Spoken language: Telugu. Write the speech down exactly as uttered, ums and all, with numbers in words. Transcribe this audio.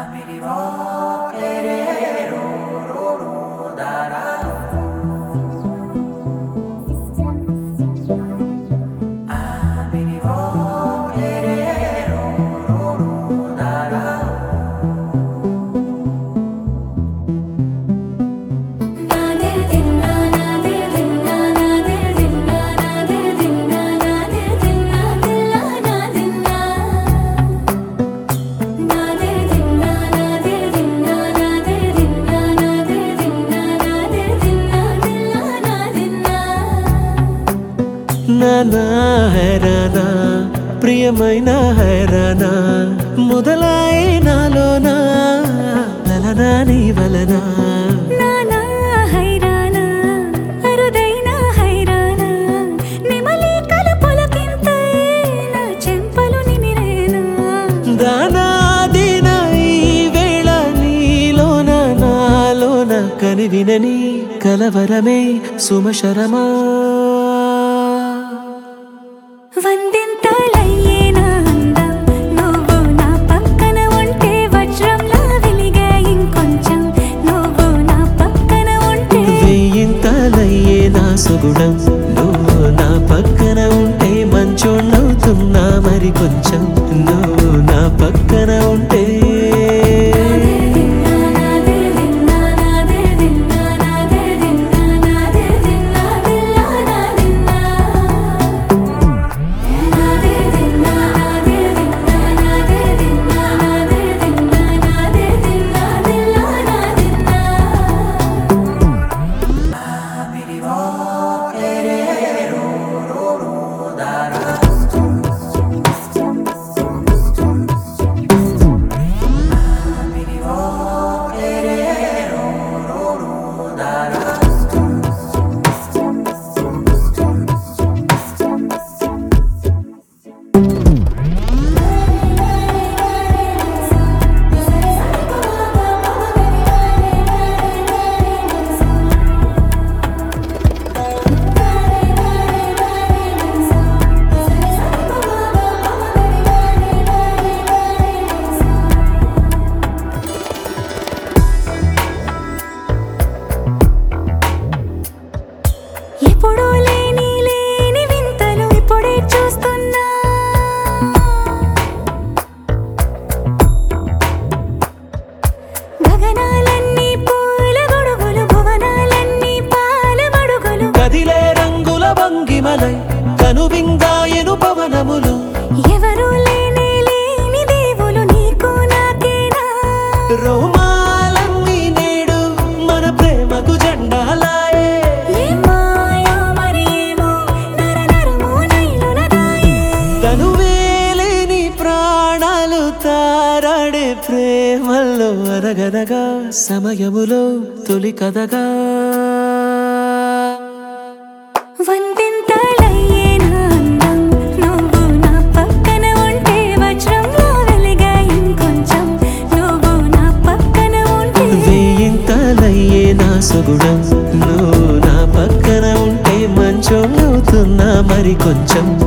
నానా హైరానా ప్రియమైన హైరానా మొదలాయి నాలోనా లలనా నీ వలనా నానా హైరానా అరుదైన హైరానా నిమలి కలుపులకింతై నా చెంపలు నిమిరేనా దానాదిన ఈ వేళ నీలోన నాలోన కనివినని కలవరమే సుమశరమా వందింతలయ్యేనా అందం నువ్వు నా పక్కన ఉంటే వజ్రంలా వెలిగే ఇంకొంచెం నువ్వు నా పక్కన ఉంటే వెయ్యింతలయ్యే నా సుగుణం నువ్వు నా పక్కన ఉంటే మంచోళ్ళవుతున్నా మరి కొంచెం నువ్వు నా పక్కన ఉంటే ఎప్పుడూ లేని లేని వింతలు ఇప్పుడే చూస్తున్నా గగనాలన్నీ పూల గొడుగులు భువనాలన్నీ పాల మడుగులు కదిలే రంగుల భంగిమలై కనువిందాయను పవనములు ఎవరూ లేని లేని దేవులు నీకు నాకేనా రోమాలన్నీ నేడు మన ప్రేమకు జెండాలాయే ఏమాయో మరి ఏమో నరనరమో నైలున దాయే తనువేలేని ప్రాణాలు తారాడే ప్రేమల్లో అరగనగా సమయములో తొలి కథగా వందింతలయ్యేనా అందం నువ్వు నా పక్కన ఉంటే వజ్రంలా వెలిగే ఇంకొంచెం నువ్వు నా పక్కన ఉంటే వెయ్యింతలయ్యే నా సుగుణం నువ్వు నా పక్కన ఉంటే మంచోళ్ళవుతున్నా మరి కొంచెం